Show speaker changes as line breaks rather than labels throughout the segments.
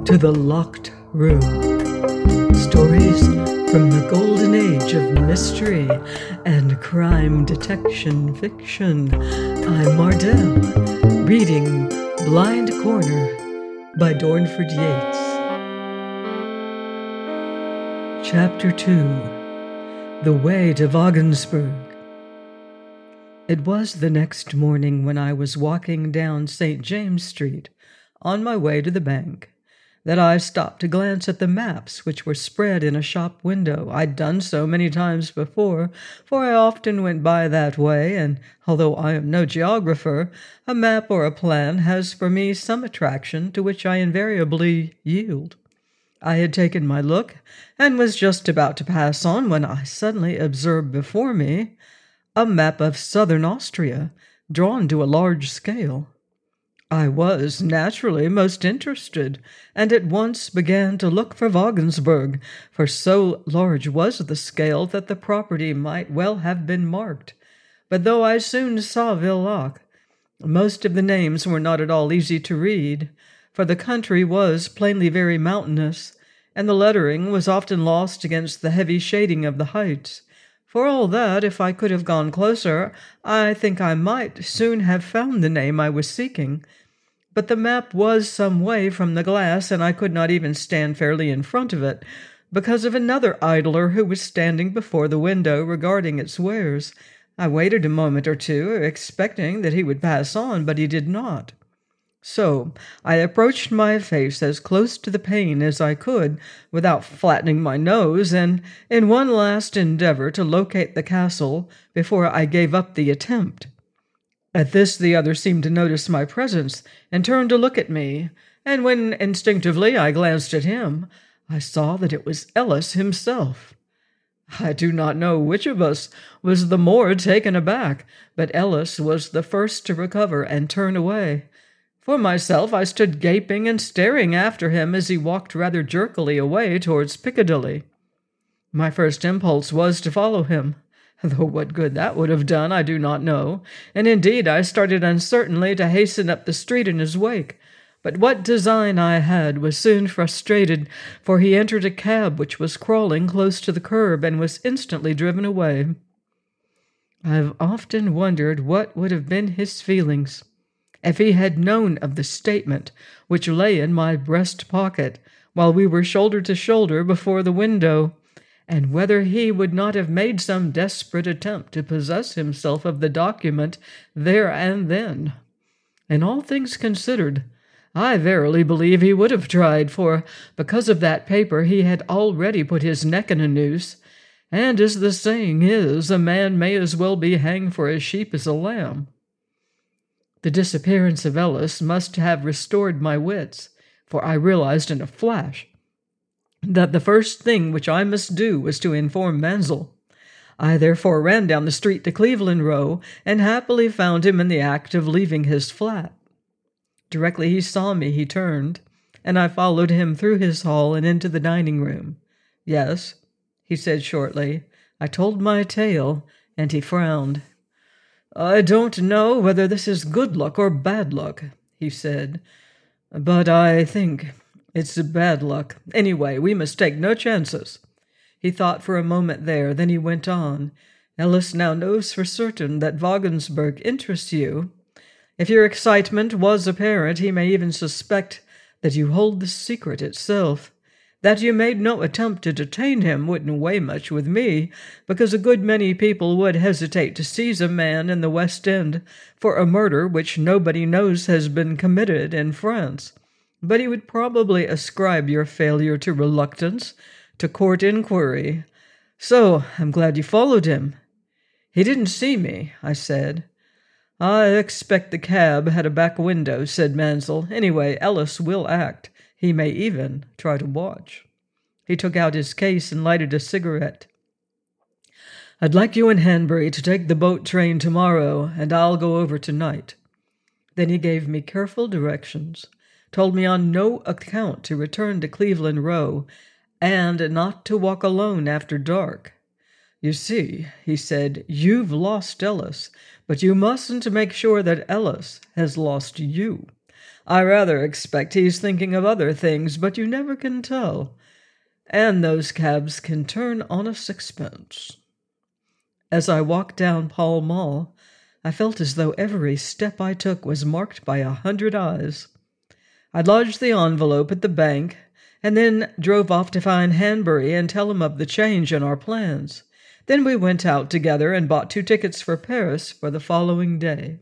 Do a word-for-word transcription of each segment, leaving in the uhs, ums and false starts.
to the Locked Room. Stories from the golden age of mystery and crime detection fiction. I'm Mardell, reading Blind Corner by Dornford Yates. Chapter two. The Way to Wagensberg. It was the next morning when I was walking down Saint James Street on my way to the bank that I stopped to glance at the maps which were spread in a shop window. I'd done so many times before, for I often went by that way, and although I am no geographer, a map or a plan has for me some attraction to which I invariably yield. I had taken my look and was just about to pass on when I suddenly observed before me a map of southern Austria, drawn to a large scale. I was, naturally, most interested, and at once began to look for Wagensberg, for so large was the scale that the property might well have been marked. But though I soon saw Villach, most of the names were not at all easy to read, for the country was plainly very mountainous, and the lettering was often lost against the heavy shading of the heights. For all that, if I could have gone closer, I think I might soon have found the name I was seeking. But the map was some way from the glass, and I could not even stand fairly in front of it, because of another idler who was standing before the window regarding its wares. I waited a moment or two, expecting that he would pass on, but he did not. So I approached my face as close to the pane as I could without flattening my nose, and in one last endeavor to locate the castle before I gave up the attempt. At this the other seemed to notice my presence and turned to look at me, and when instinctively I glanced at him, I saw that it was Ellis himself. I do not know which of us was the more taken aback, but Ellis was the first to recover and turn away. For myself, I stood gaping and staring after him as he walked rather jerkily away towards Piccadilly. My first impulse was to follow him, though what good that would have done I do not know, and indeed I started uncertainly to hasten up the street in his wake. But what design I had was soon frustrated, for he entered a cab which was crawling close to the curb and was instantly driven away. I have often wondered what would have been his feelings if he had known of the statement which lay in my breast pocket while we were shoulder to shoulder before the window, and whether he would not have made some desperate attempt to possess himself of the document there and then. In all things considered, I verily believe he would have tried, for because of that paper he had already put his neck in a noose, and as the saying is, a man may as well be hanged for a sheep as a lamb. The disappearance of Ellis must have restored my wits, for I realized in a flash that the first thing which I must do was to inform Mansell. I therefore ran down the street to Cleveland Row, and happily found him in the act of leaving his flat. Directly he saw me, he turned, and I followed him through his hall and into the dining-room. "Yes," he said shortly. I told my tale, and he frowned. "I don't know whether this is good luck or bad luck," he said, "but I think it's bad luck. Anyway, we must take no chances." He thought for a moment there, then he went on. "Ellis now knows for certain that Wagensberg interests you. If your excitement was apparent, he may even suspect that you hold the secret itself. That you made no attempt to detain him wouldn't weigh much with me, because a good many people would hesitate to seize a man in the West End for a murder which nobody knows has been committed in France. But he would probably ascribe your failure to reluctance, to court inquiry. So I'm glad you followed him." "He didn't see me," I said. "I expect the cab had a back window," said Mansell. "Anyway, Ellis will act. He may even try to watch." He took out his case and lighted a cigarette. "I'd like you and Hanbury to take the boat train tomorrow, and I'll go over tonight." Then he gave me careful directions, told me on no account to return to Cleveland Row, and not to walk alone after dark. "You see," he said, "you've lost Ellis, but you mustn't make sure that Ellis has lost you. I rather expect he's thinking of other things, but you never can tell. And those cabs can turn on a sixpence. As I walked down Pall Mall, I felt as though every step I took was marked by a hundred eyes. I lodged the envelope at the bank, and then drove off to find Hanbury and tell him of the change in our plans. Then we went out together and bought two tickets for Paris for the following day.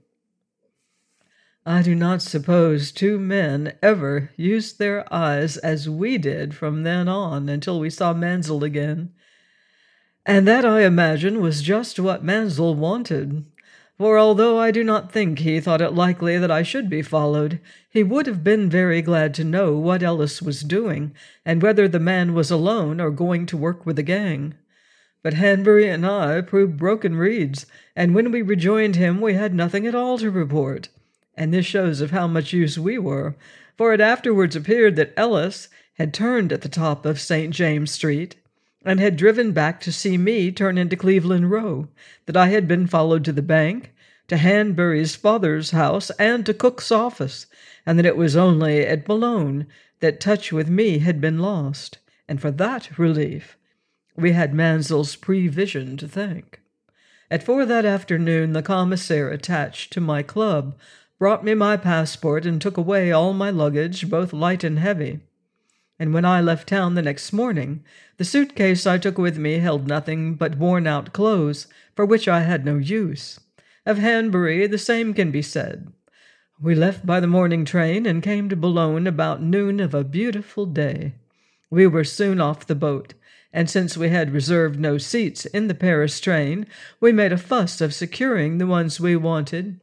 I do not suppose two men ever used their eyes as we did from then on until we saw Mansell again. And that, I imagine, was just what Mansell wanted. For although I do not think he thought it likely that I should be followed, he would have been very glad to know what Ellis was doing, and whether the man was alone or going to work with a gang. But Hanbury and I proved broken reeds, and when we rejoined him we had nothing at all to report. And this shows of how much use we were, for it afterwards appeared that Ellis had turned at the top of Saint James Street, and had driven back to see me turn into Cleveland Row, that I had been followed to the bank, to Hanbury's father's house, and to Cook's office, and that it was only at Boulogne that touch with me had been lost, and for that relief we had Mansell's prevision to thank. At four that afternoon the commissaire attached to my club brought me my passport and took away all my luggage, both light and heavy. And when I left town the next morning, the suitcase I took with me held nothing but worn-out clothes, for which I had no use. Of Hanbury the same can be said. We left by the morning train and came to Boulogne about noon of a beautiful day. We were soon off the boat, and since we had reserved no seats in the Paris train, we made a fuss of securing the ones we wanted,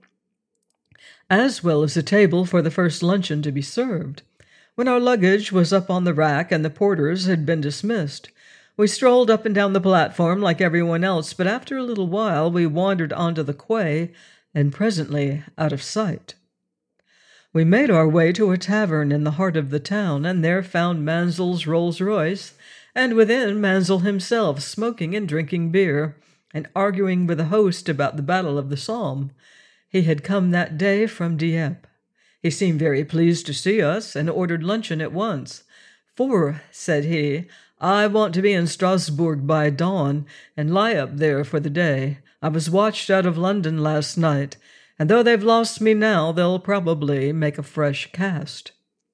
as well as a table for the first luncheon to be served. When our luggage was up on the rack and the porters had been dismissed, we strolled up and down the platform like everyone else, but after a little while we wandered onto the quay and presently out of sight. We made our way to a tavern in the heart of the town, and there found Mansell's Rolls-Royce, and within Mansell himself smoking and drinking beer, and arguing with the host about the Battle of the Somme. He had come that day from Dieppe. He seemed very pleased to see us, and ordered luncheon at once. For, said he, I want to be in Strasbourg by dawn, and lie up there for the day. I was watched out of London last night, and though they've lost me now, they'll probably make a fresh cast.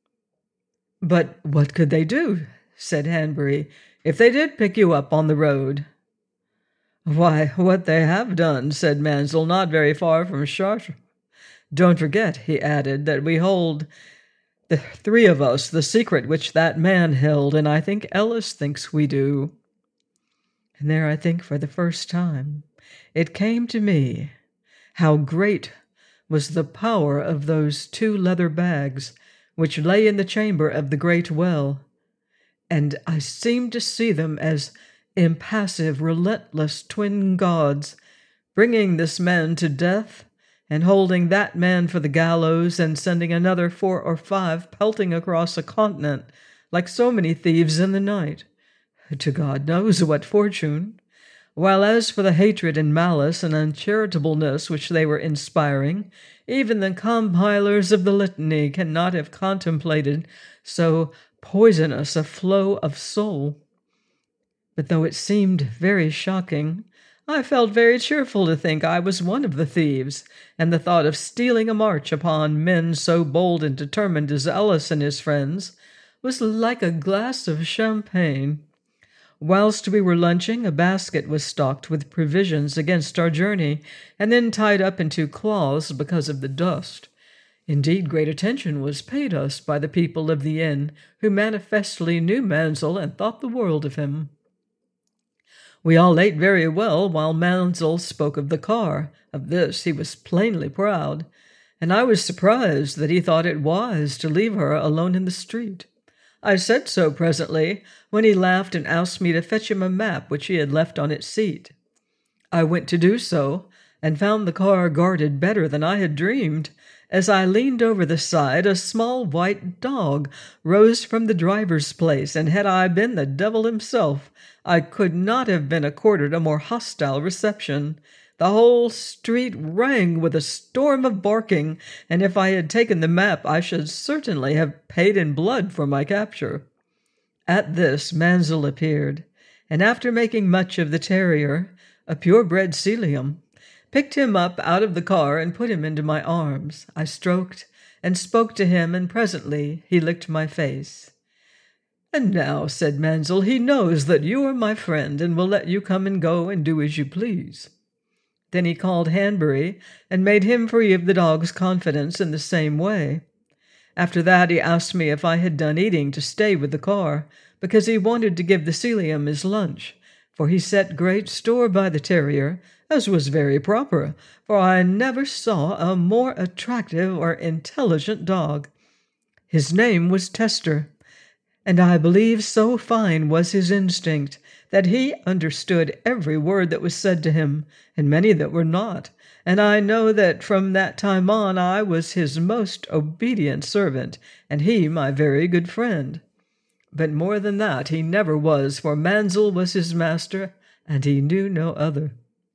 But what could they do, said Hanbury, if they did pick you up on the road? Why, what they have done, said Mansell, not very far from Chartres. Don't forget, he added, that we hold, the three of us, the secret which that man held, and I think Ellis thinks we do. And there, I think, for the first time, it came to me how great was the power of those two leather bags which lay in the chamber of the great well, and I seemed to see them as impassive, relentless twin gods, bringing this man to death, and holding that man for the gallows, and sending another four or five pelting across a continent like so many thieves in the night, to God knows what fortune. While as for the hatred and malice and uncharitableness which they were inspiring, even the compilers of the litany cannot have contemplated so poisonous a flow of soul. But though it seemed very shocking, I felt very cheerful to think I was one of the thieves, and the thought of stealing a march upon men so bold and determined as Ellis and his friends was like a glass of champagne. Whilst we were lunching, a basket was stocked with provisions against our journey, and then tied up into cloths because of the dust. Indeed, great attention was paid us by the people of the inn, who manifestly knew Mansell and thought the world of him. We all ate very well, while Mansell spoke of the car. Of this he was plainly proud, and I was surprised that he thought it wise to leave her alone in the street. I said so presently, when he laughed and asked me to fetch him a map which he had left on its seat. I went to do so, and found the car guarded better than I had dreamed. As I leaned over the side, a small white dog rose from the driver's place, and had I been the devil himself, I could not have been accorded a more hostile reception. The whole street rang with a storm of barking, and if I had taken the map, I should certainly have paid in blood for my capture. At this, Mansell appeared, and after making much of the terrier, a purebred Sealyham, picked him up out of the car and put him into my arms. I stroked and spoke to him, and presently he licked my face. "And now," said Mansell, "he knows that you are my friend, and will let you come and go and do as you please." Then he called Hanbury, and made him free of the dog's confidence in the same way. After that he asked me if I had done eating to stay with the car, because he wanted to give the Sealyham his lunch, for he set great store by the terrier, as was very proper, for I never saw a more attractive or intelligent dog. His name was Tester, and I believe so fine was his instinct that he understood every word that was said to him, and many that were not, and I know that from that time on I was his most obedient servant, and he my very good friend. But more than that he never was, for Mansell was his master, and he knew no other.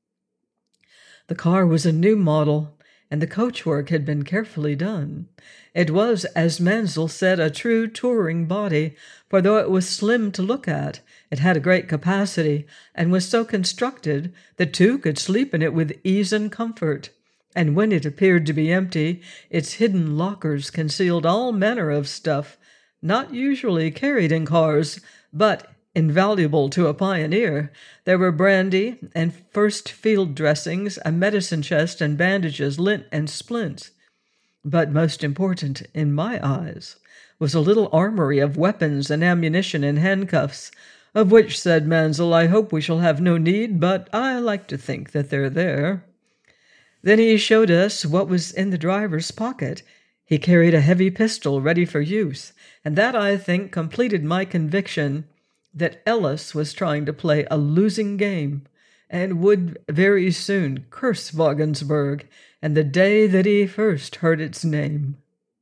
The car was a new model, and the coachwork had been carefully done. It was, as Mansell said, a true touring body, for though it was slim to look at, it had a great capacity, and was so constructed that two could sleep in it with ease and comfort. And when it appeared to be empty, its hidden lockers concealed all manner of stuff, not usually carried in cars, but invaluable to a pioneer. There were brandy and first field dressings, a medicine chest and bandages, lint and splints. But most important, in my eyes, was a little armory of weapons and ammunition and handcuffs, of which, said Mansell, I hope we shall have no need, but I like to think that they're there. Then he showed us what was in the driver's pocket. He carried a heavy pistol ready for use, and that, I think, completed my conviction that Ellis was trying to play a losing game, and would very soon curse Wagensberg, and the day that he first heard its name.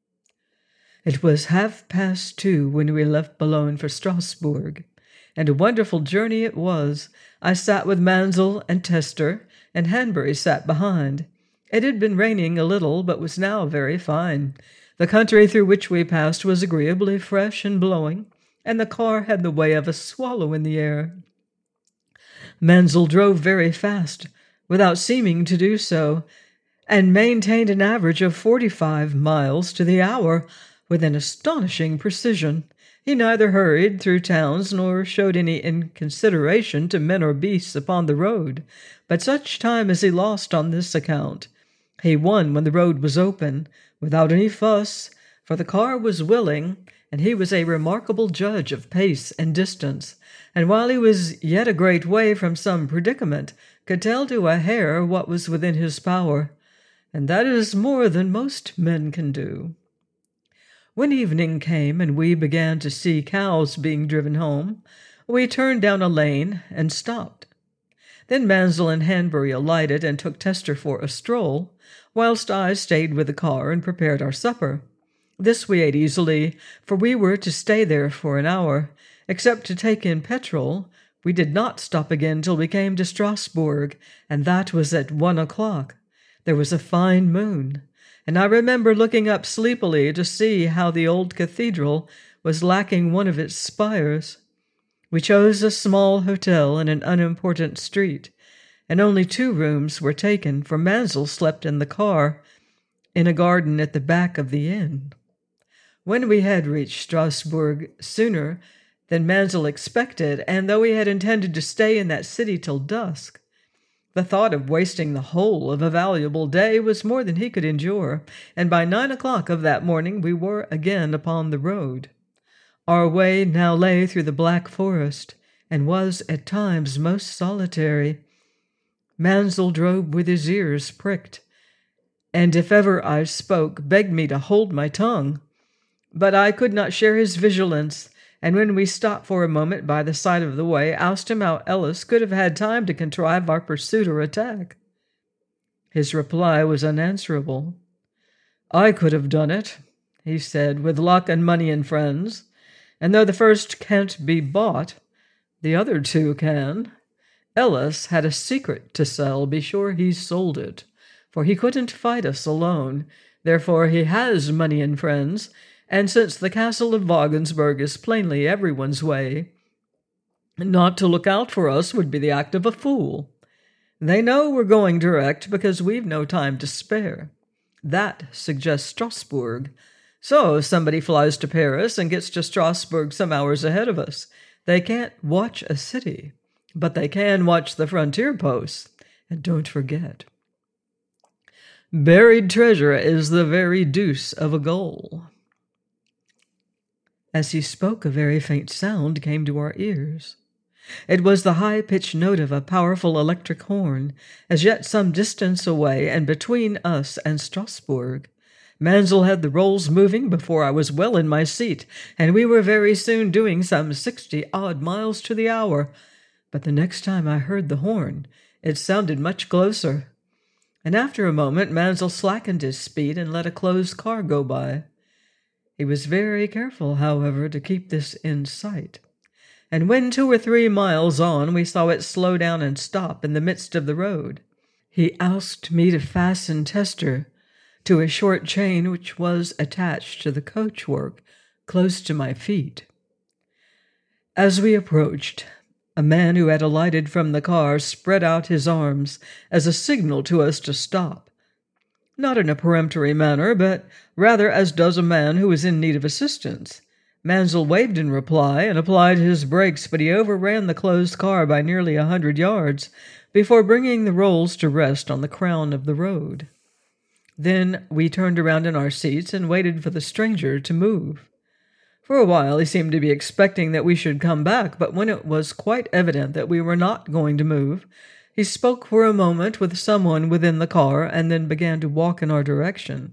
It was half-past two when we left Boulogne for Strasbourg, and a wonderful journey it was. I sat with Mansell and Tester, and Hanbury sat behind. It had been raining a little, but was now very fine. The country through which we passed was agreeably fresh and blowing, and the car had the way of a swallow in the air. Mansell drove very fast, without seeming to do so, and maintained an average of forty-five miles to the hour with an astonishing precision. He neither hurried through towns nor showed any inconsideration to men or beasts upon the road, but such time as he lost on this account he won when the road was open, without any fuss, for the car was willing, and he was a remarkable judge of pace and distance, and while he was yet a great way from some predicament, could tell to a hair what was within his power, and that is more than most men can do. When evening came and we began to see cows being driven home, we turned down a lane and stopped. Then Mansell and Hanbury alighted and took Tester for a stroll, whilst I stayed with the car and prepared our supper. This we ate easily, for we were to stay there for an hour. Except to take in petrol, we did not stop again till we came to Strasbourg, and that was at one o'clock. There was a fine moon, and I remember looking up sleepily to see how the old cathedral was lacking one of its spires. We chose a small hotel in an unimportant street, and only two rooms were taken, for Mansell slept in the car, in a garden at the back of the inn. When we had reached Strasbourg sooner than Mansell expected, and though he had intended to stay in that city till dusk, the thought of wasting the whole of a valuable day was more than he could endure, and by nine o'clock of that morning we were again upon the road. Our way now lay through the Black Forest, and was at times most solitary. Mansell drove with his ears pricked, and if ever I spoke, begged me to hold my tongue. But I could not share his vigilance, and when we stopped for a moment by the side of the way, asked him how Ellis could have had time to contrive our pursuit or attack. His reply was unanswerable. "I could have done it," he said, "with luck and money and friends, and though the first can't be bought, the other two can. Ellis had a secret to sell. Be sure he sold it, for he couldn't fight us alone. Therefore he has money and friends, and since the castle of Wagensburg is plainly everyone's way, not to look out for us would be the act of a fool. They know we're going direct because we've no time to spare. That suggests Strasbourg. So if somebody flies to Paris and gets to Strasbourg some hours ahead of us, they can't watch a city, but they can watch the frontier posts. And don't forget, buried treasure is the very deuce of a goal. As he spoke, a very faint sound came to our ears. It was the high-pitched note of a powerful electric horn, as yet some distance away and between us and Strasbourg. Mansell had the rolls moving before I was well in my seat, and we were very soon doing some sixty-odd miles to the hour. But the next time I heard the horn, it sounded much closer. And after a moment, Mansell slackened his speed and let a closed car go by. He was very careful, however, to keep this in sight. And when two or three miles on, we saw it slow down and stop in the midst of the road. He asked me to fasten Tester to a short chain which was attached to the coachwork close to my feet. As we approached, a man who had alighted from the car spread out his arms as a signal to us to stop. Not in a peremptory manner, but rather as does a man who is in need of assistance. Mansell waved in reply and applied his brakes, but he overran the closed car by nearly a hundred yards before bringing the rolls to rest on the crown of the road. Then we turned around in our seats and waited for the stranger to move. For a while he seemed to be expecting that we should come back, but when it was quite evident that we were not going to move, he spoke for a moment with someone within the car and then began to walk in our direction.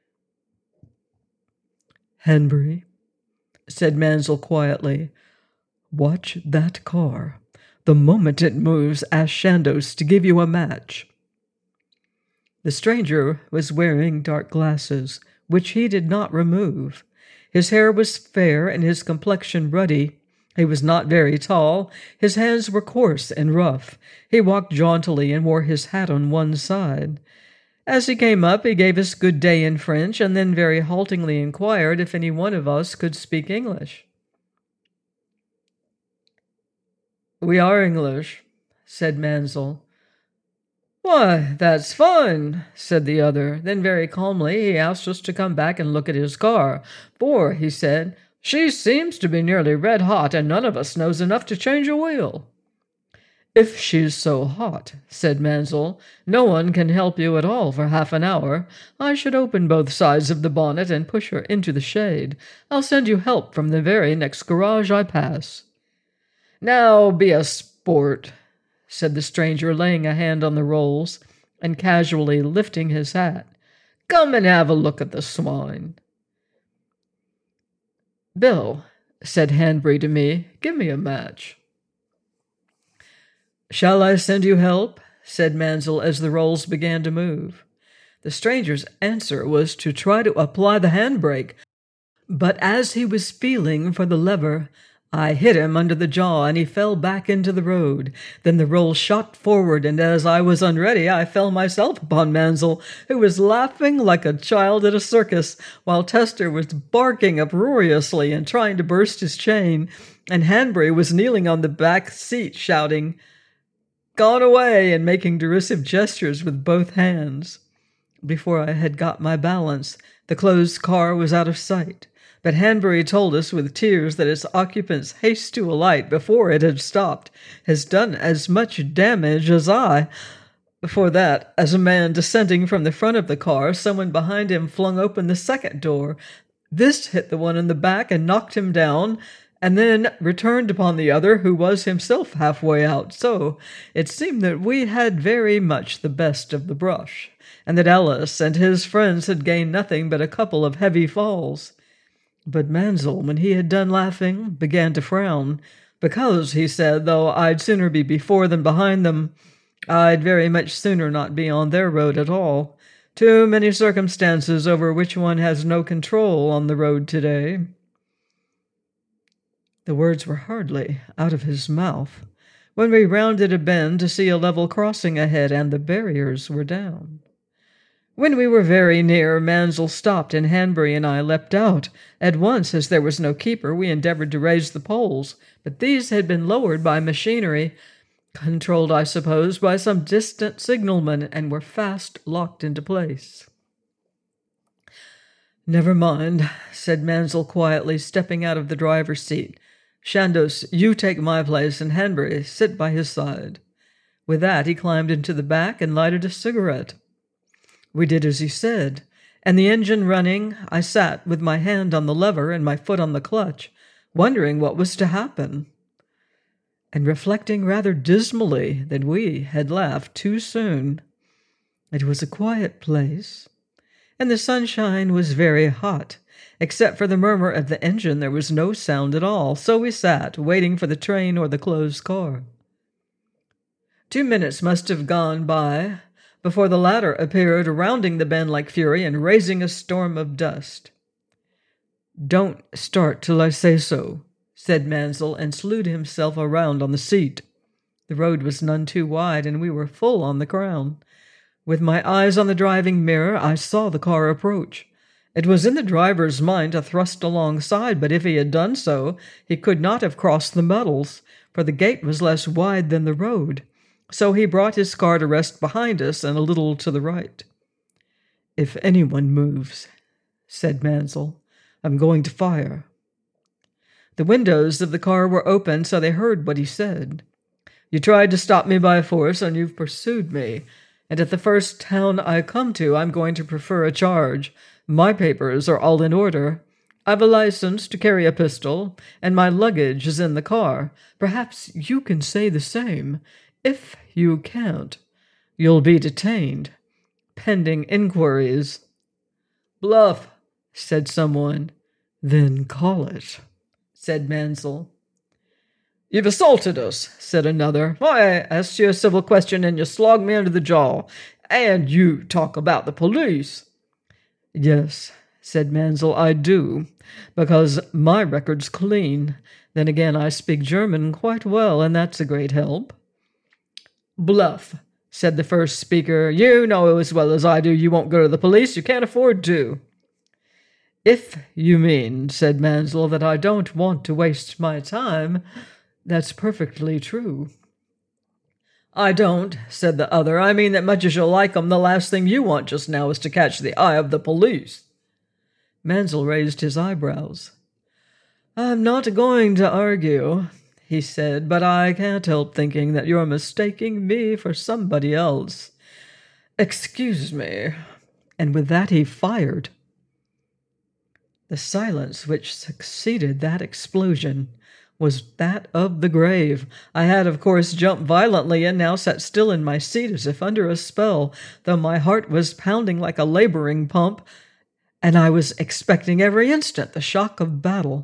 "Hanbury," said Mansell quietly, "watch that car. The moment it moves, ask Chandos to give you a match." The stranger was wearing dark glasses, which he did not remove. His hair was fair and his complexion ruddy. He was not very tall. His hands were coarse and rough. He walked jauntily and wore his hat on one side. As he came up, he gave us good day in French, and then very haltingly inquired if any one of us could speak English. "We are English," said Mansell. "Why, that's fine," said the other. Then very calmly he asked us to come back and look at his car, for, he said, "she seems to be nearly red hot, and none of us knows enough to change a wheel." "If she's so hot," said Mansell, "no one can help you at all for half an hour. I should open both sides of the bonnet and push her into the shade. I'll send you help from the very next garage I pass." "Now be a sport," said the stranger, laying a hand on the rolls and casually lifting his hat. "Come and have a look at the swine." "Bill," said Hanbury to me, "give me a match." "Shall I send you help?" said Mansell as the rolls began to move. The stranger's answer was to try to apply the handbrake, but as he was feeling for the lever, I hit him under the jaw, and he fell back into the road. Then the roll shot forward, and as I was unready, I fell myself upon Mansell, who was laughing like a child at a circus, while Tester was barking uproariously and trying to burst his chain, and Hanbury was kneeling on the back seat, shouting, "Gone away," and making derisive gestures with both hands. Before I had got my balance, the closed car was out of sight, but Hanbury told us with tears that its occupant's haste to alight before it had stopped has done as much damage as I. Before that, as a man descending from the front of the car, someone behind him flung open the second door. This hit the one in the back and knocked him down, and then returned upon the other, who was himself halfway out. So it seemed that we had very much the best of the brush, and that Ellis and his friends had gained nothing but a couple of heavy falls. But Mansell, when he had done laughing, began to frown, because, he said, though I'd sooner be before than behind them, I'd very much sooner not be on their road at all. Too many circumstances over which one has no control on the road today. The words were hardly out of his mouth when we rounded a bend to see a level crossing ahead and the barriers were down. When we were very near, Mansell stopped and Hanbury and I leapt out. At once, as there was no keeper, we endeavored to raise the poles, but these had been lowered by machinery, controlled, I suppose, by some distant signalman, and were fast locked into place. "Never mind," said Mansell quietly, stepping out of the driver's seat. "Chandos, you take my place, and Hanbury, sit by his side." With that, he climbed into the back and lighted a cigarette. We did as he said, and the engine running, I sat with my hand on the lever and my foot on the clutch, wondering what was to happen, and reflecting rather dismally that we had left too soon. It was a quiet place, and the sunshine was very hot. Except for the murmur of the engine, there was no sound at all, so we sat, waiting for the train or the closed car. Two minutes must have gone by before the latter appeared, rounding the bend like fury and raising a storm of dust. "Don't start till I say so," said Mansell, and slewed himself around on the seat. The road was none too wide, and we were full on the crown. With my eyes on the driving mirror, I saw the car approach. It was in the driver's mind to thrust alongside, but if he had done so, he could not have crossed the metals, for the gate was less wide than the road. So he brought his car to rest behind us and a little to the right. "If anyone moves," said Mansell, "I'm going to fire." The windows of the car were open, so they heard what he said. "You tried to stop me by force, and you've pursued me, and at the first town I come to, I'm going to prefer a charge. My papers are all in order. I've a license to carry a pistol, and my luggage is in the car. Perhaps you can say the same. If you can't, you'll be detained, pending inquiries." "Bluff," said someone. "Then call it," said Mansell. "You've assaulted us," said another. "I asked you a civil question and you slogged me under the jaw. And you talk about the police." "Yes," said Mansell, "I do, because my record's clean. Then again, I speak German quite well, and that's a great help." "Bluff," said the first speaker. "You know as well as I do you won't go to the police. You can't afford to." "If you mean," said Mansell, "that I don't want to waste my time, that's perfectly true." "I don't," said the other. "I mean that much as you like 'em, the last thing you want just now is to catch the eye of the police." Mansell raised his eyebrows. "I'm not going to argue," he said, "but I can't help thinking that you're mistaking me for somebody else. Excuse me." And with that he fired. The silence which succeeded that explosion was that of the grave. I had, of course, jumped violently and now sat still in my seat as if under a spell, though my heart was pounding like a laboring pump, and I was expecting every instant the shock of battle.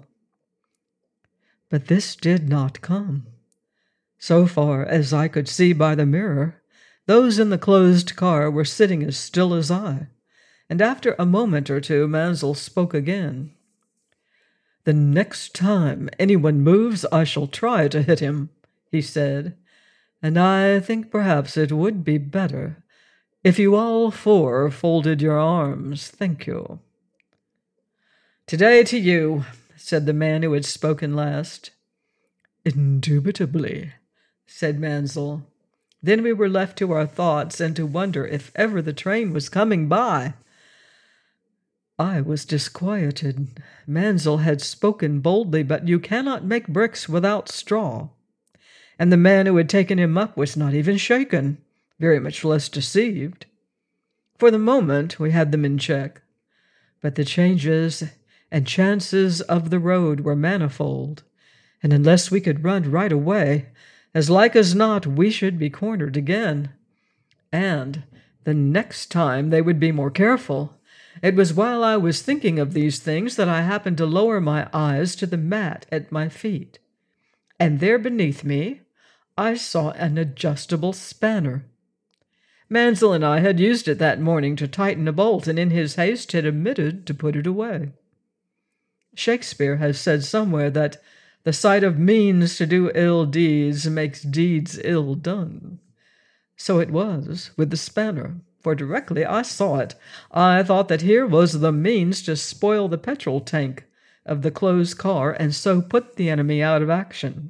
But this did not come. So far as I could see by the mirror, those in the closed car were sitting as still as I, and after a moment or two Mansell spoke again. "The next time anyone moves, I shall try to hit him," he said, "and I think perhaps it would be better if you all four folded your arms. Thank you." "Today to you," said the man who had spoken last. "Indubitably," said Mansell. Then we were left to our thoughts and to wonder if ever the train was coming by. I was disquieted. Mansell had spoken boldly, but you cannot make bricks without straw. And the man who had taken him up was not even shaken, very much less deceived. For the moment we had them in check, but the changes and chances of the road were manifold, and unless we could run right away, as like as not we should be cornered again. And the next time they would be more careful. It was while I was thinking of these things that I happened to lower my eyes to the mat at my feet, and there beneath me I saw an adjustable spanner. Mansell and I had used it that morning to tighten a bolt, and in his haste had omitted to put it away. Shakespeare has said somewhere that The sight of means to do ill deeds makes deeds ill done. So it was with the spanner, for directly I saw it, I thought that here was the means to spoil the petrol tank of the closed car and so put the enemy out of action.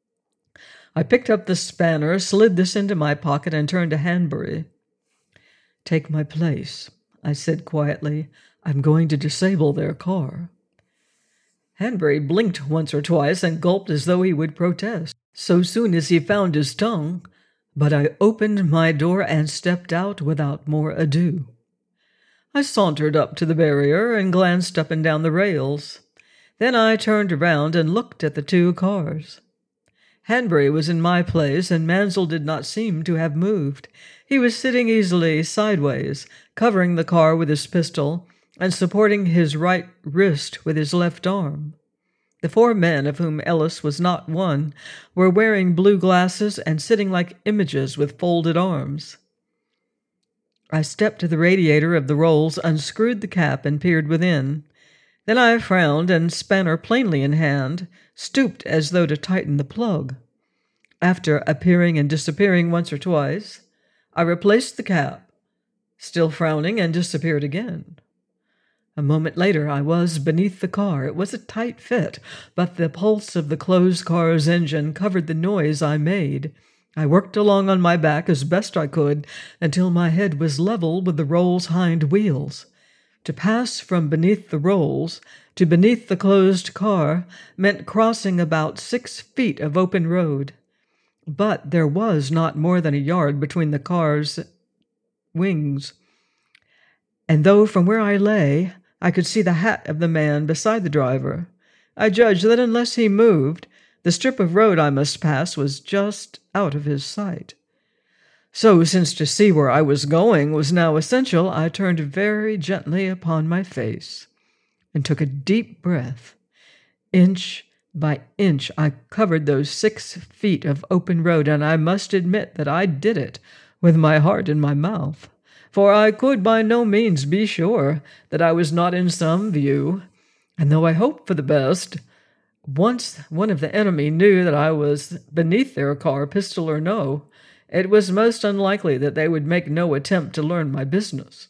I picked up the spanner, slid this into my pocket, and turned to Hanbury. "Take my place," I said quietly. "I'm going to disable their car." Hanbury blinked once or twice and gulped as though he would protest, so soon as he found his tongue, but I opened my door and stepped out without more ado. I sauntered up to the barrier and glanced up and down the rails. Then I turned around and looked at the two cars. Hanbury was in my place, and Mansell did not seem to have moved. He was sitting easily sideways, covering the car with his pistol, and supporting his right wrist with his left arm. The four men, of whom Ellis was not one, were wearing blue glasses and sitting like images with folded arms. I stepped to the radiator of the Rolls, unscrewed the cap, and peered within. Then I frowned, and, spanner plainly in hand, stooped as though to tighten the plug. After appearing and disappearing once or twice, I replaced the cap, still frowning, and disappeared again. A moment later I was beneath the car. It was a tight fit, but the pulse of the closed car's engine covered the noise I made. I worked along on my back as best I could until my head was level with the Rolls' hind wheels. To pass from beneath the Rolls to beneath the closed car meant crossing about six feet of open road. But there was not more than a yard between the car's wings, and though from where I lay I could see the hat of the man beside the driver, I judged that unless he moved, the strip of road I must pass was just out of his sight. So, since to see where I was going was now essential, I turned very gently upon my face and took a deep breath. Inch by inch I covered those six feet of open road, and I must admit that I did it with my heart in my mouth, for I could by no means be sure that I was not in some view, and though I hoped for the best, once one of the enemy knew that I was beneath their car, pistol or no, it was most unlikely that they would make no attempt to learn my business.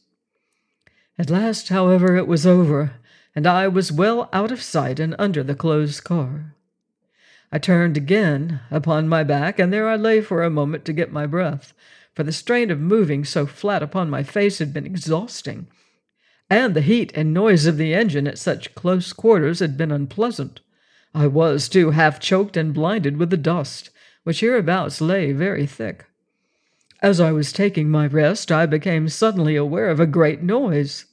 At last, however, it was over, and I was well out of sight and under the closed car. I turned again upon my back, and there I lay for a moment to get my breath, for the strain of moving so flat upon my face had been exhausting, and the heat and noise of the engine at such close quarters had been unpleasant. I was, too, half choked and blinded with the dust, which hereabouts lay very thick. As I was taking my rest, I became suddenly aware of a great noise,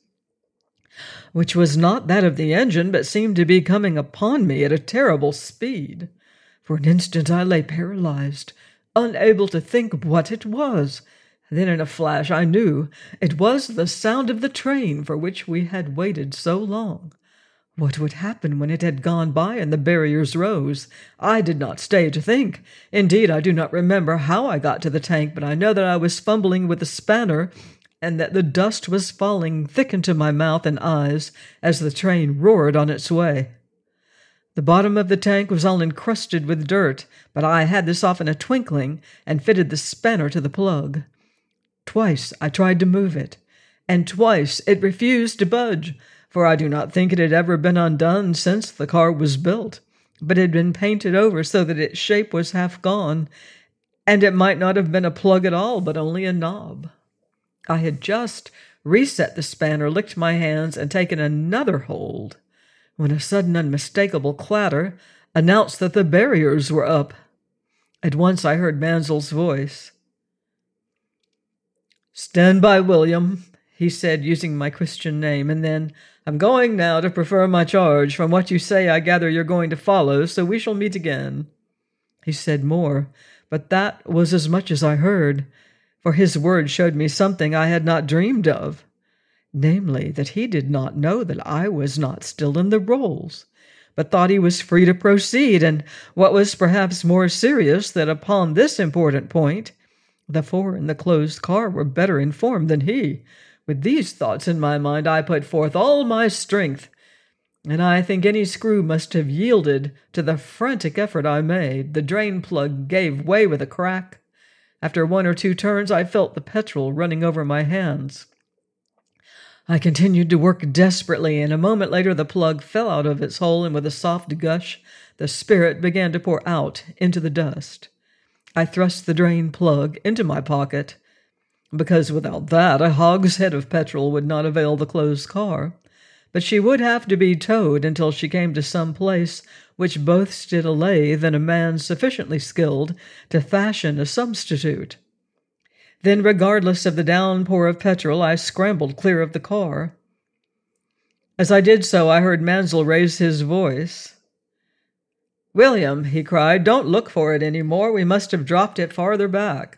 which was not that of the engine, but seemed to be coming upon me at a terrible speed. For an instant I lay paralyzed, unable to think what it was. Then in a flash I knew it was the sound of the train for which we had waited so long. What would happen when it had gone by and the barriers rose? I did not stay to think. Indeed, I do not remember how I got to the tank, but I know that I was fumbling with the spanner and that the dust was falling thick into my mouth and eyes as the train roared on its way. The bottom of the tank was all encrusted with dirt, but I had this off in a twinkling and fitted the spanner to the plug. Twice I tried to move it, and twice it refused to budge, for I do not think it had ever been undone since the car was built, but had been painted over so that its shape was half gone, and it might not have been a plug at all, but only a knob. I had just reset the spanner, licked my hands, and taken another hold, when a sudden unmistakable clatter announced that the barriers were up. At once I heard Mansell's voice. "Stand by, William," he said, using my Christian name, and then, "I'm going now to prefer my charge. From what you say, I gather you're going to follow, so we shall meet again." He said more, but that was as much as I heard, for his words showed me something I had not dreamed of, namely, that he did not know that I was not still in the Rolls, but thought he was free to proceed, and, what was perhaps more serious, that upon this important point, the four in the closed car were better informed than he. With these thoughts in my mind, I put forth all my strength, and I think any screw must have yielded to the frantic effort I made. The drain plug gave way with a crack. After one or two turns, I felt the petrol running over my hands. I continued to work desperately, and a moment later the plug fell out of its hole, and with a soft gush, the spirit began to pour out into the dust. I thrust the drain plug into my pocket, because without that a hogshead of petrol would not avail the closed car. But she would have to be towed until she came to some place which boasted a lathe and a man sufficiently skilled to fashion a substitute. Then, regardless of the downpour of petrol, I scrambled clear of the car. As I did so, I heard Mansell raise his voice. "William," he cried, "don't look for it any more. We must have dropped it farther back."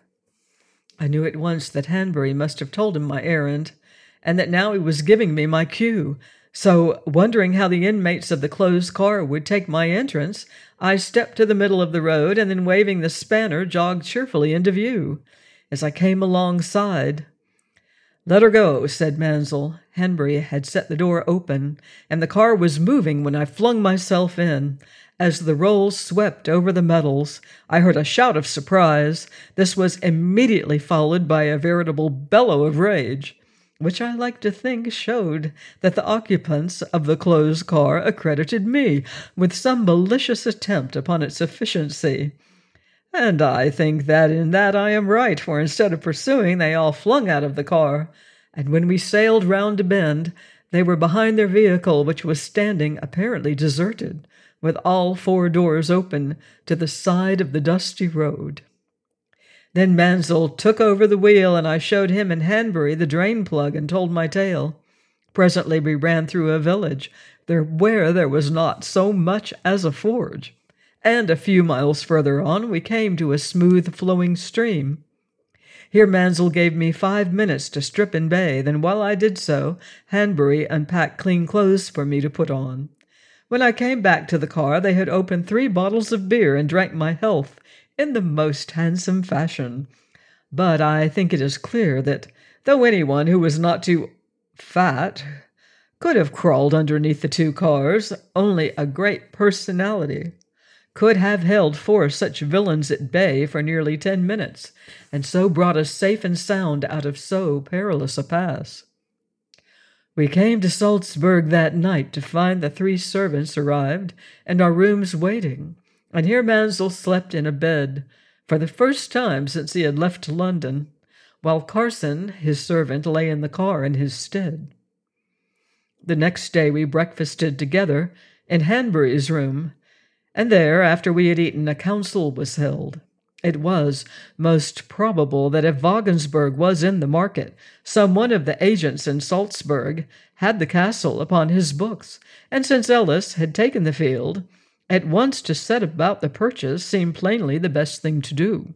I knew at once that Hanbury must have told him my errand, and that now he was giving me my cue. So, wondering how the inmates of the closed car would take my entrance, I stepped to the middle of the road, and then waving the spanner, jogged cheerfully into view. As I came alongside, "Let her go," said Mansell. Hanbury had set the door open, and the car was moving when I flung myself in. As the rolls swept over the metals, I heard a shout of surprise. This was immediately followed by a veritable bellow of rage, which I like to think showed that the occupants of the closed car accredited me with some malicious attempt upon its efficiency. And I think that in that I am right, for instead of pursuing, they all flung out of the car, and when we sailed round a bend, they were behind their vehicle, which was standing apparently deserted, with all four doors open to the side of the dusty road. Then Mansell took over the wheel, and I showed him and Hanbury the drain plug and told my tale. Presently we ran through a village, there where there was not so much as a forge, and a few miles further on we came to a smooth-flowing stream. Here Mansell gave me five minutes to strip and bathe, and while I did so, Hanbury unpacked clean clothes for me to put on. When I came back to the car, they had opened three bottles of beer and drank my health in the most handsome fashion. But I think it is clear that, though anyone who was not too fat could have crawled underneath the two cars, only a great personality could have held four such villains at bay for nearly ten minutes, and so brought us safe and sound out of so perilous a pass. We came to Salzburg that night to find the three servants arrived and our rooms waiting, and here Mansell slept in a bed for the first time since he had left London, while Carson, his servant, lay in the car in his stead. The next day we breakfasted together in Hanbury's room, and there, after we had eaten, a council was held. It was most probable that if Wagensberg was in the market, some one of the agents in Salzburg had the castle upon his books, and since Ellis had taken the field, at once to set about the purchase seemed plainly the best thing to do.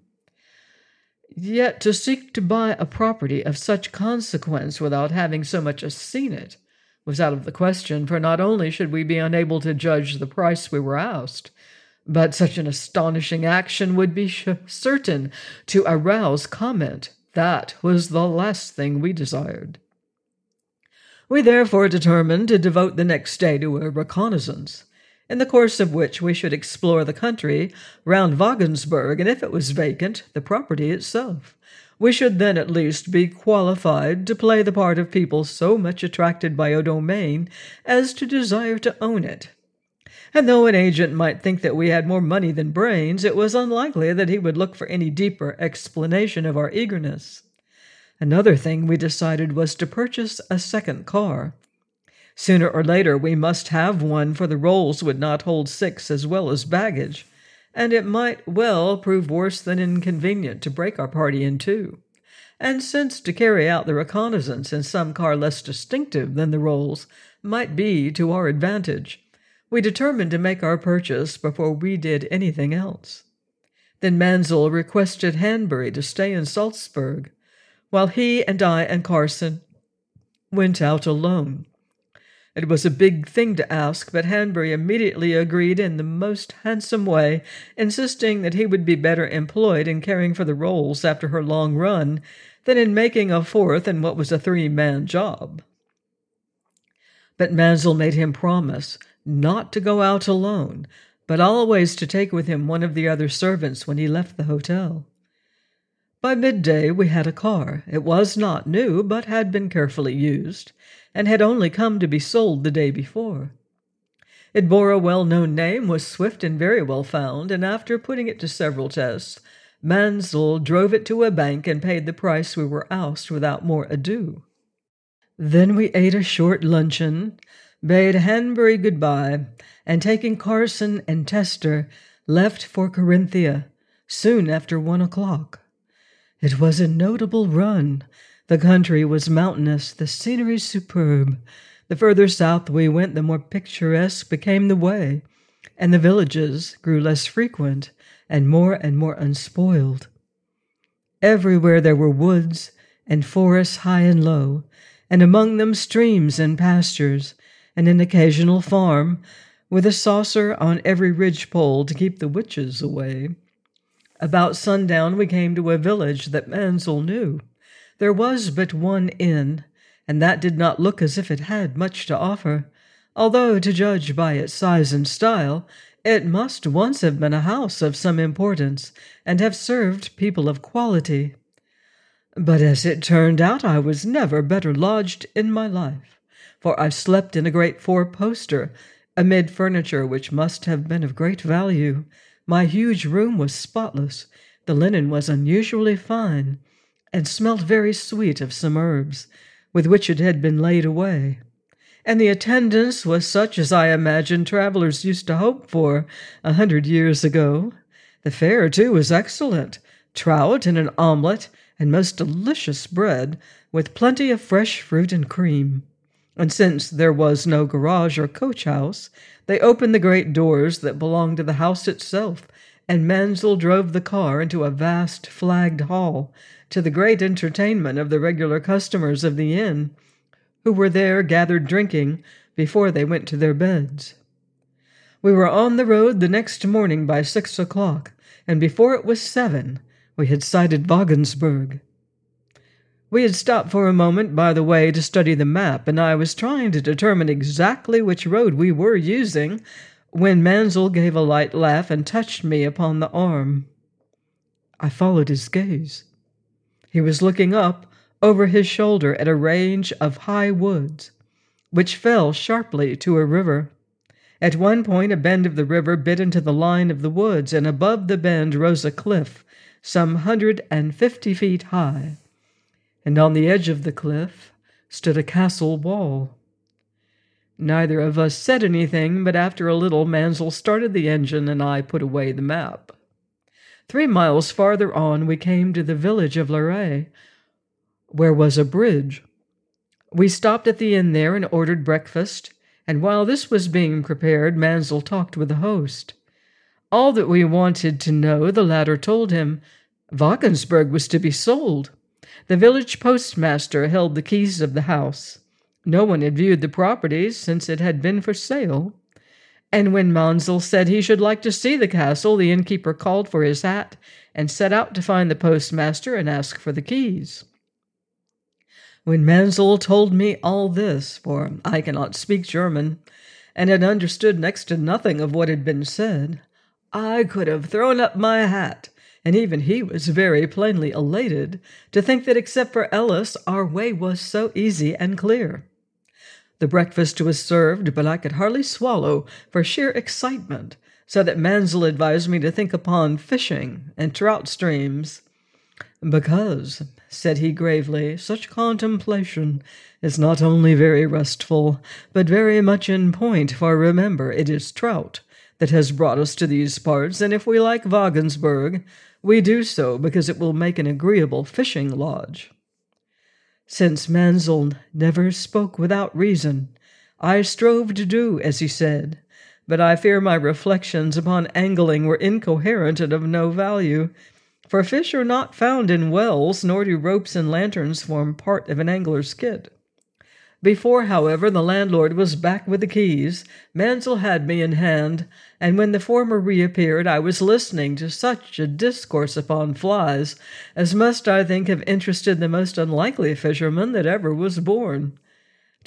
Yet to seek to buy a property of such consequence without having so much as seen it was out of the question, for not only should we be unable to judge the price we were asked, but such an astonishing action would be sh- certain to arouse comment. That was the last thing we desired. We therefore determined to devote the next day to a reconnaissance, in the course of which we should explore the country round Wagensberg, and if it was vacant, the property itself. We should then at least be qualified to play the part of people so much attracted by a domain as to desire to own it. And though an agent might think that we had more money than brains, it was unlikely that he would look for any deeper explanation of our eagerness. Another thing we decided was to purchase a second car. Sooner or later we must have one, for the rolls would not hold six as well as baggage, and it might well prove worse than inconvenient to break our party in two. And since to carry out the reconnaissance in some car less distinctive than the rolls might be to our advantage, we determined to make our purchase before we did anything else. Then Mansell requested Hanbury to stay in Salzburg, while he and I and Carson went out alone. It was a big thing to ask, but Hanbury immediately agreed in the most handsome way, insisting that he would be better employed in caring for the rolls after her long run than in making a fourth in what was a three-man job. But Mansell made him promise not to go out alone, but always to take with him one of the other servants when he left the hotel. By midday we had a car. It was not new, but had been carefully used, and had only come to be sold the day before. It bore a well-known name, was swift and very well found, and after putting it to several tests, Mansell drove it to a bank and paid the price we were asked without more ado. Then we ate a short luncheon, bade Hanbury good-bye, and taking Carson and Tester, left for Carinthia, soon after one o'clock. It was a notable run. The country was mountainous, the scenery superb. The further south we went, the more picturesque became the way, and the villages grew less frequent and more and more unspoiled. Everywhere there were woods and forests high and low, and among them streams and pastures, and an occasional farm, with a saucer on every ridge-pole to keep the witches away. About sundown we came to a village that Mansell knew. There was but one inn, and that did not look as if it had much to offer, although, to judge by its size and style, it must once have been a house of some importance, and have served people of quality. But as it turned out, I was never better lodged in my life, for I slept in a great four-poster, amid furniture which must have been of great value. My huge room was spotless, the linen was unusually fine, and smelt very sweet of some herbs, with which it had been laid away. And the attendance was such as I imagine travellers used to hope for a hundred years ago. The fare, too, was excellent, trout and an omelette, and most delicious bread, with plenty of fresh fruit and cream. And since there was no garage or coach-house, they opened the great doors that belonged to the house itself, and Mansell drove the car into a vast flagged hall, to the great entertainment of the regular customers of the inn, who were there gathered drinking before they went to their beds. We were on the road the next morning by six o'clock, and before it was seven, we had sighted Wagensburg. We had stopped for a moment by the way to study the map, and I was trying to determine exactly which road we were using, when Mansell gave a light laugh and touched me upon the arm. I followed his gaze. He was looking up over his shoulder at a range of high woods, which fell sharply to a river. At one point a bend of the river bit into the line of the woods, and above the bend rose a cliff some hundred and fifty feet high, and on the edge of the cliff stood a castle wall. Neither of us said anything, but after a little Mansell started the engine, and I put away the map. Three miles farther on we came to the village of Larey, where was a bridge. We stopped at the inn there and ordered breakfast, and while this was being prepared, Mansell talked with the host. All that we wanted to know, the latter told him. Wagensburg was to be sold. The village postmaster held the keys of the house. No one had viewed the property since it had been for sale, and when Mansell said he should like to see the castle, the innkeeper called for his hat and set out to find the postmaster and ask for the keys. When Mansell told me all this, for I cannot speak German, and had understood next to nothing of what had been said, I could have thrown up my hat, and even he was very plainly elated to think that except for Ellis our way was so easy and clear. The breakfast was served, but I could hardly swallow for sheer excitement, so that Mansell advised me to think upon fishing and trout streams. Because, said he gravely, such contemplation is not only very restful, but very much in point, for remember, it is trout that has brought us to these parts, and if we like Wagensburg, we do so because it will make an agreeable fishing lodge. Since Mansell never spoke without reason, I strove to do as he said, but I fear my reflections upon angling were incoherent and of no value, for fish are not found in wells, nor do ropes and lanterns form part of an angler's kit. Before, however, the landlord was back with the keys, Mansell had me in hand, and when the former reappeared, I was listening to such a discourse upon flies as must, I think, have interested the most unlikely fisherman that ever was born.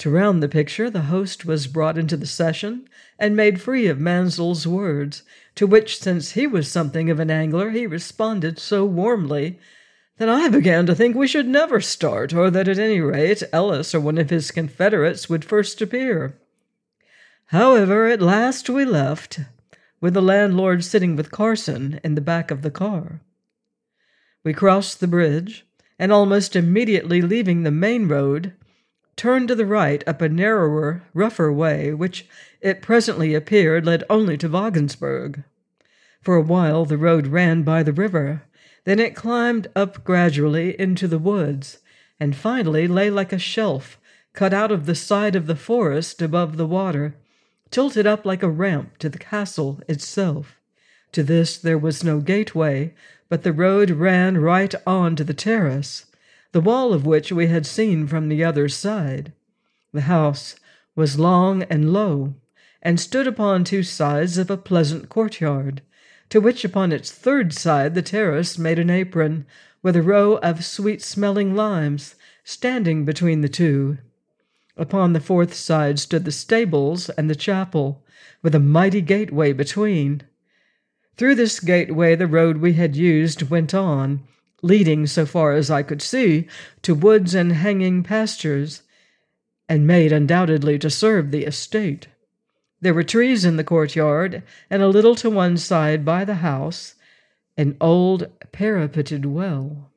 To round the picture, the host was brought into the session and made free of Mansel's words, to which, since he was something of an angler, he responded so warmly that I began to think we should never start, or that at any rate Ellis or one of his confederates would first appear. However, at last we left, with the landlord sitting with Carson in the back of the car. We crossed the bridge, and almost immediately leaving the main road, turned to the right up a narrower, rougher way, which it presently appeared led only to Wagensburg. For a while the road ran by the river, then it climbed up gradually into the woods, and finally lay like a shelf cut out of the side of the forest above the water, tilted up like a ramp to the castle itself. To this there was no gateway, but the road ran right on to the terrace, the wall of which we had seen from the other side. The house was long and low, and stood upon two sides of a pleasant courtyard, to which upon its third side the terrace made an apron, with a row of sweet-smelling limes standing between the two. Upon the fourth side stood the stables and the chapel, with a mighty gateway between. Through this gateway the road we had used went on, leading, so far as I could see, to woods and hanging pastures, and made undoubtedly to serve the estate. There were trees in the courtyard, and a little to one side by the house, an old parapeted well.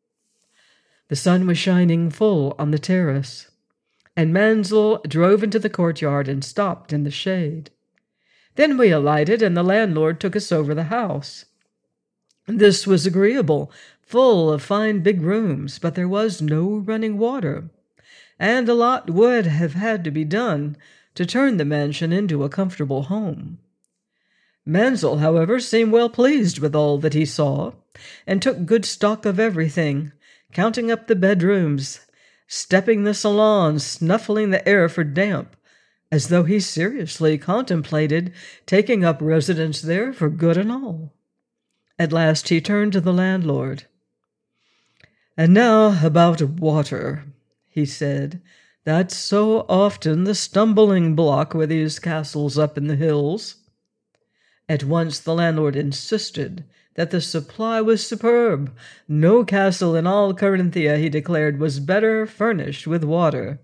The sun was shining full on the terrace, and Mansell drove into the courtyard and stopped in the shade. Then we alighted, and the landlord took us over the house. This was agreeable, full of fine big rooms, but there was no running water, and a lot would have had to be done to turn the mansion into a comfortable home. Mansell, however, seemed well pleased with all that he saw, and took good stock of everything, counting up the bedrooms, stepping the salon, snuffling the air for damp, as though he seriously contemplated taking up residence there for good and all. At last he turned to the landlord. "And now about water," he said. "That's so often the stumbling block with these castles up in the hills." At once the landlord insisted that the supply was superb. No castle in all Carinthia, he declared, was better furnished with water.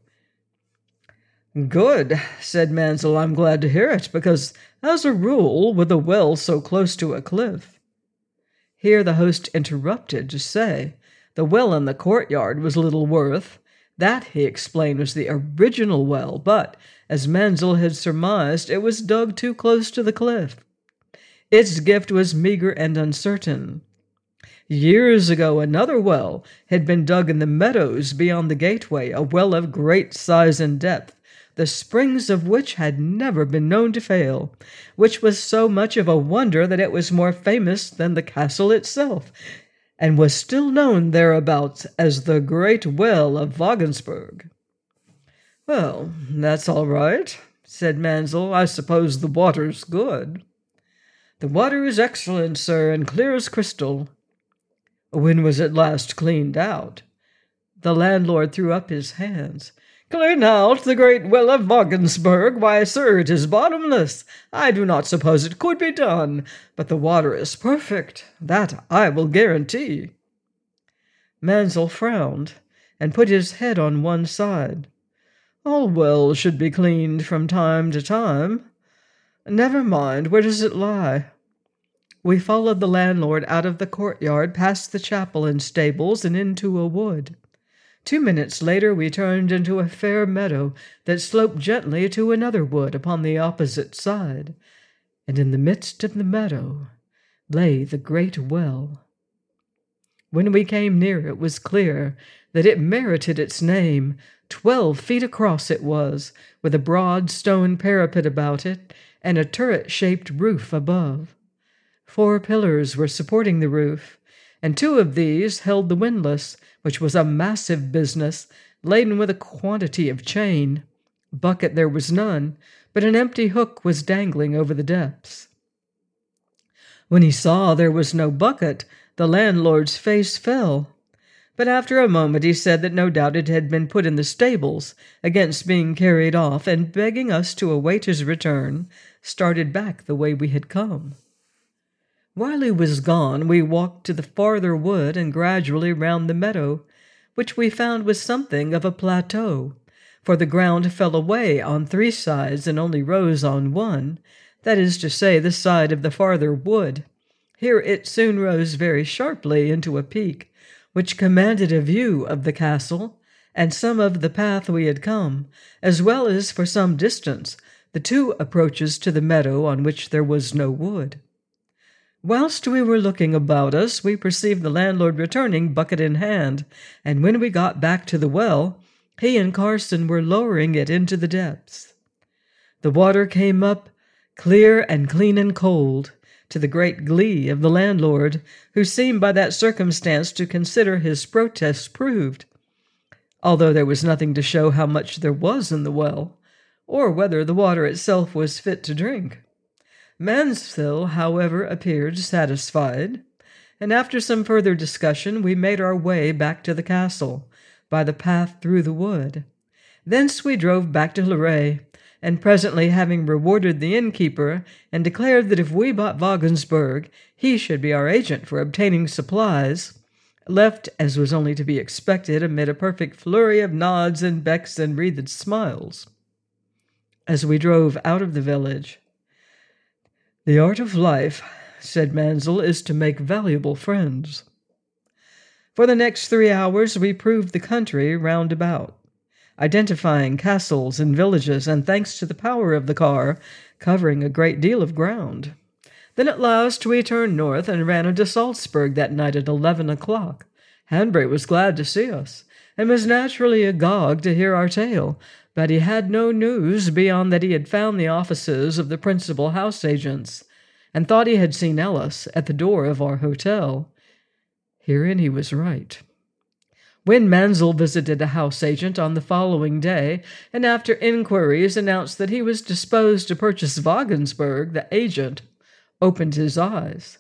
"Good," said Mansell. "I'm glad to hear it, because, as a rule, with a well so close to a cliff—" Here the host interrupted to say the well in the courtyard was little worth. That, he explained, was the original well, but, as Mansell had surmised, it was dug too close to the cliff. Its gift was meager and uncertain. Years ago another well had been dug in the meadows beyond the gateway, a well of great size and depth, the springs of which had never been known to fail, which was so much of a wonder that it was more famous than the castle itself, and was still known thereabouts as the Great Well of Wagensburg. "Well, that's all right," said Mansell. "I suppose the water's good." "The water is excellent, sir, and clear as crystal." "When was it last cleaned out?" The landlord threw up his hands. "Clean out the Great Well of Wagensburg? Why, sir, it is bottomless. I do not suppose it could be done, but the water is perfect. That I will guarantee." Mansell frowned, and put his head on one side. "All wells should be cleaned from time to time. Never mind, where does it lie?" We followed the landlord out of the courtyard, past the chapel and stables, and into a wood. Two minutes later we turned into a fair meadow that sloped gently to another wood upon the opposite side, and in the midst of the meadow lay the great well. When we came near it was clear that it merited its name. Twelve feet across it was, with a broad stone parapet about it, and a turret-shaped roof above. Four pillars were supporting the roof, and two of these held the windlass, which was a massive business, laden with a quantity of chain. Bucket there was none, but an empty hook was dangling over the depths. When he saw there was no bucket, the landlord's face fell. But after a moment he said that no doubt it had been put in the stables against being carried off, and begging us to await his return, started back the way we had come. While he was gone, we walked to the farther wood and gradually round the meadow, which we found was something of a plateau, for the ground fell away on three sides and only rose on one, that is to say, the side of the farther wood. Here it soon rose very sharply into a peak, which commanded a view of the castle and some of the path we had come, as well as for some distance the two approaches to the meadow on which there was no wood. Whilst we were looking about us, we perceived the landlord returning, bucket in hand, and when we got back to the well, he and Carson were lowering it into the depths. The water came up clear and clean and cold, to the great glee of the landlord, who seemed by that circumstance to consider his protests proved, although there was nothing to show how much there was in the well, or whether the water itself was fit to drink. Mansfield, however, appeared satisfied, and after some further discussion we made our way back to the castle, by the path through the wood. Thence we drove back to Luray, and presently, having rewarded the innkeeper, and declared that if we bought Wagensberg, he should be our agent for obtaining supplies, left, as was only to be expected, amid a perfect flurry of nods and becks and wreathed smiles. As we drove out of the village, "The art of life," said Mansell, "is to make valuable friends." For the next three hours we proved the country round about, identifying castles and villages, and, thanks to the power of the car, covering a great deal of ground. Then at last we turned north and ran into Salzburg that night at eleven o'clock. Hanbury was glad to see us, and was naturally agog to hear our tale, but he had no news beyond that he had found the offices of the principal house agents, and thought he had seen Ellis at the door of our hotel. Herein he was right. When Mansell visited a house agent on the following day, and after inquiries announced that he was disposed to purchase Wagensberg, the agent opened his eyes.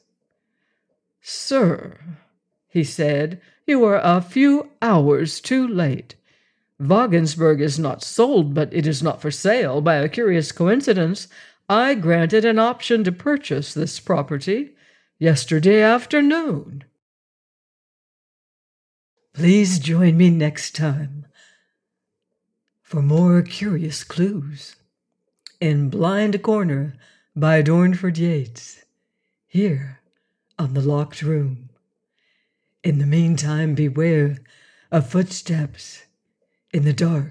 "Sir," he said, "you are a few hours too late. Wagensberg is not sold, but it is not for sale. By a curious coincidence, I granted an option to purchase this property yesterday afternoon." Please join me next time for more curious clues in Blind Corner by Dornford Yates, here on The Locked Room. In the meantime, beware of footsteps in the dark.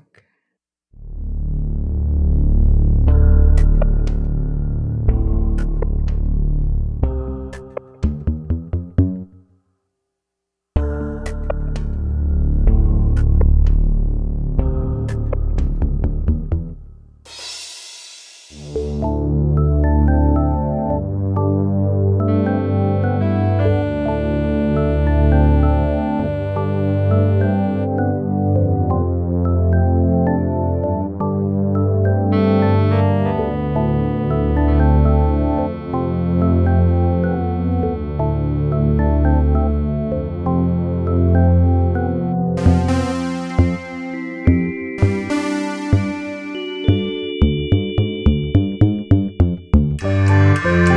Bye.